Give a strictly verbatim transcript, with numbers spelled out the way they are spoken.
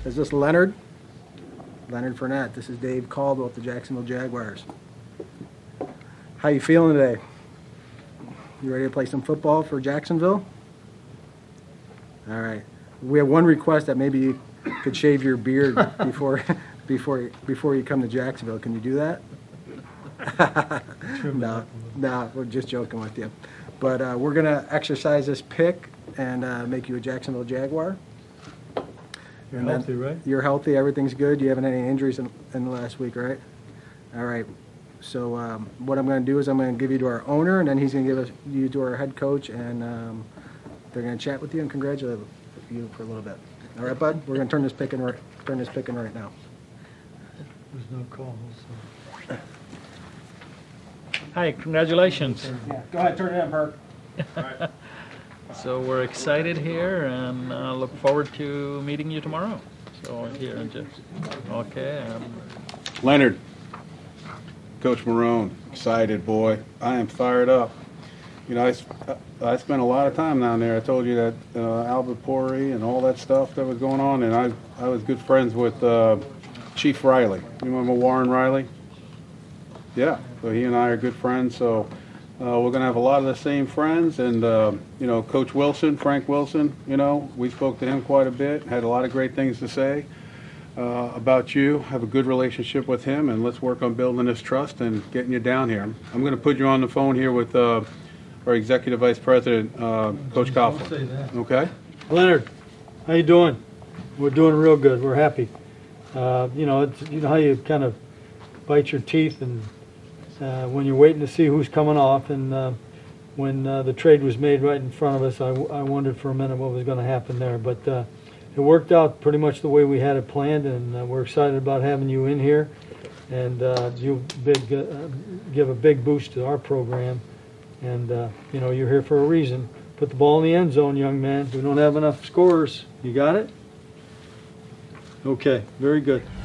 Is this Leonard? Leonard Fournette. This is Dave Caldwell with the Jacksonville Jaguars. How you feeling today? You ready to play some football for Jacksonville? All right. We have one request that maybe you could shave your beard before before before you come to Jacksonville. Can you do that? no, no, we're just joking with you. But uh, we're gonna exercise this pick and uh, make you a Jacksonville Jaguar. You're And healthy, then- right? You're healthy. Everything's good. You haven't had any injuries in, in the last week, right? All right. So um, what I'm going to do is I'm going to give you to our owner, and then he's going to give us, you to our head coach, and um, they're going to chat with you and congratulate you for a little bit. All right, bud. We're going to turn this pick in right, turn this pick in right now. There's no call, so. Hi, congratulations. Yeah. Go ahead. Turn it in, Perk. So we're excited here and uh, look forward to meeting you tomorrow. So here and just okay. Um, Leonard, Coach Marone, excited boy. I am fired up. You know, I, s- I spent a lot of time down there. I told you that uh, Albert Pori and all that stuff that was going on, and I I was good friends with uh, Chief Riley. You remember Warren Riley? Yeah. So he and I are good friends. So uh, we're going to have a lot of the same friends, and uh, you know, Coach Wilson, Frank Wilson. You know, we spoke to him quite a bit. Had a lot of great things to say. Uh, about you, have a good relationship with him, and let's work on building this trust and getting you down here. I'm going to put you on the phone here with uh, our Executive Vice President, uh, Coach Don't say Coughlin. that. Okay? Leonard, how you doing? We're doing real good. We're happy. Uh, you know, it's, you know how you kind of bite your teeth and uh, when you're waiting to see who's coming off. And uh, when uh, the trade was made right in front of us, I, w- I wondered for a minute what was going to happen there. But uh, it worked out pretty much the way we had it planned, and uh, we're excited about having you in here. And uh, you big uh, give a big boost to our program. And uh, you know, you're here for a reason. Put the ball in the end zone, young man. We don't have enough scorers. You got it? Okay, very good.